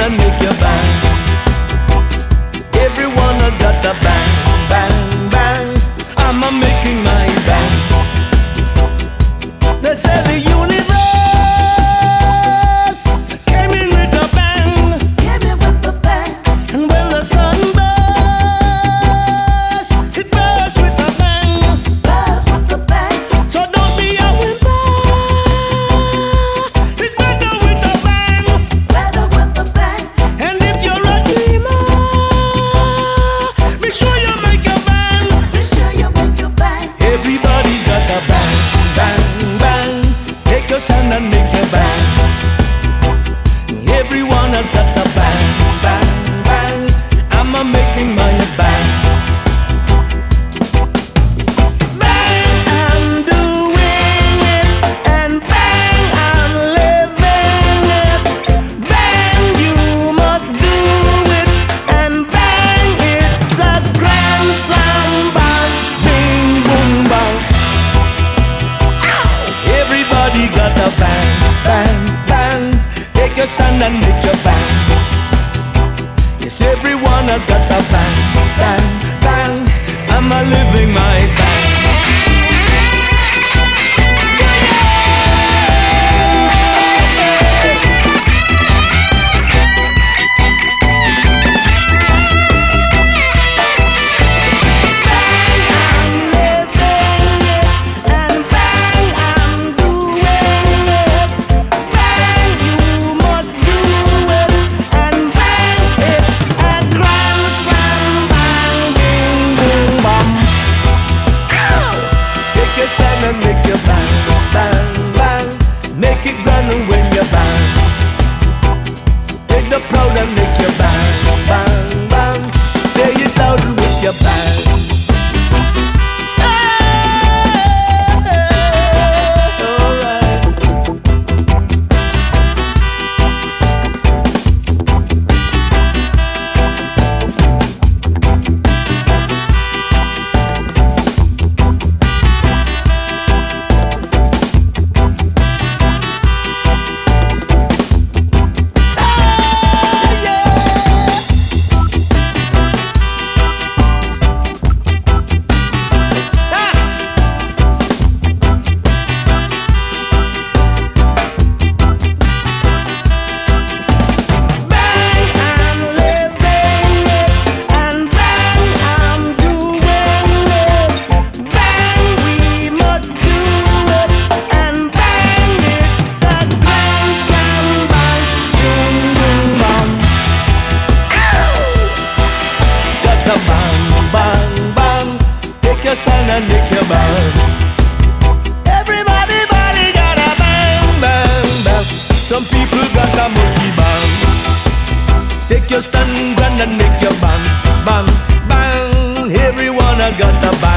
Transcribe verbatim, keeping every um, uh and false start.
and make your bang. Everyone has got a bang, bang, bang. I'm a making my bang. They say the universe came in with a bang, Came in with the bang, and when the sun bursts, it bursts with a bang. buzz with the bang, So don't be a whimper, it's better with a bang. better with the bang, And if you're a dreamer, be sure you make a bang. be sure you make your bang. Everybody's got a bang, bang, bang. Take your stand and make your bang. Everyone has got a bang, bang, bang. I'm a making my bang. Bang, I'm doing it, and bang, I'm living it. Bang, you must do it, and bang, it's a grand slam bang, bing, boom, bang. Everybody got a bang, bang, bang. Take your stand and make your bang. Yes, everyone has got a bang, bang, bang. I'm a living my bang. Make your bang, bang, bang. Make it grand and win your bang. Take the proud and make your bang, bang, bang. Say it loud with your bang. Alright. Stand and make your bang. Everybody, body got a bang, bang, bang. Some people got a monkey bang. Take your stand grand and make your bang, bang, bang. Everyone has got a bang.